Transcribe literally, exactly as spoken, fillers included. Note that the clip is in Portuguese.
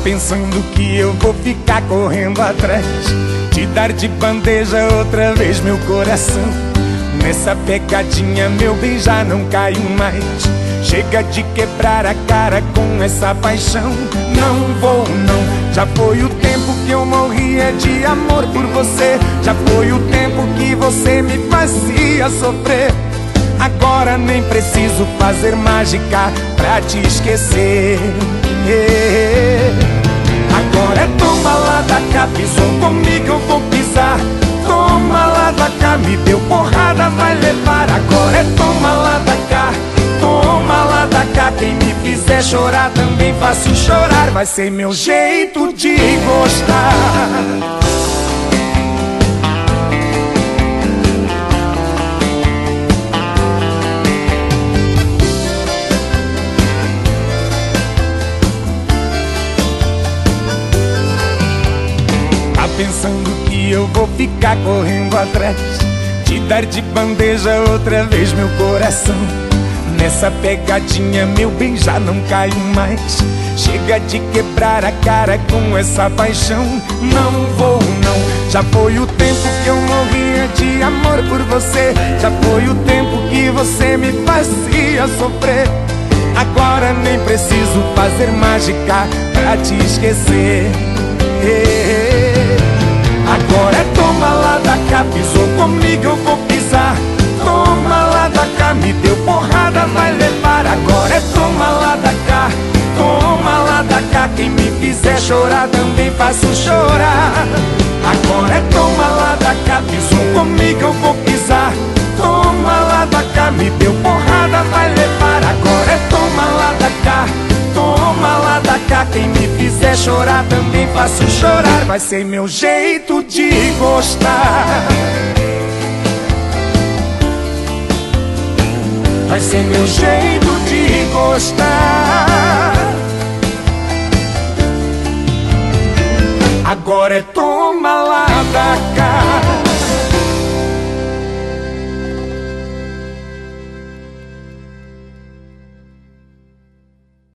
pensando que eu vou ficar correndo atrás, te dar de bandeja outra vez meu coração. Nessa pegadinha meu bem já não caio mais. Chega de quebrar a cara com essa paixão. Não vou não, já foi o tempo que eu morria de amor por você. Já foi o tempo que você me fazia sofrer. Agora nem preciso fazer mágica pra te esquecer. Agora é toma lá da cá, pisou comigo eu vou pisar. Toma lá da cá, me deu porrada, vai levar. Agora é toma lá da cá, toma lá da cá. Quem me fizer chorar também faço chorar. Vai ser meu jeito de gostar. Pensando que eu vou ficar correndo atrás, te dar de bandeja outra vez meu coração. Nessa pegadinha meu bem já não caio mais. Chega de quebrar a cara com essa paixão. Não vou não, já foi o tempo que eu morria de amor por você. Já foi o tempo que você me fazia sofrer. Agora nem preciso fazer mágica pra te esquecer. Agora é toma lá da cá, pisou comigo eu vou pisar. Toma lá da cá, me deu porrada, vai levar. Agora é toma lá da cá, toma lá da cá. Quem me fizer chorar também faço chorar. Agora é toma lá da cá, pisou comigo eu vou pisar. Toma lá da cá, me deu porrada, vai levar. Agora é toma lá da cá, toma lá da cá. Quem me fizer chorar também faço chorar. Vai ser meu jeito de gostar. Vai ser meu jeito de gostar. Agora é toma lá da cá.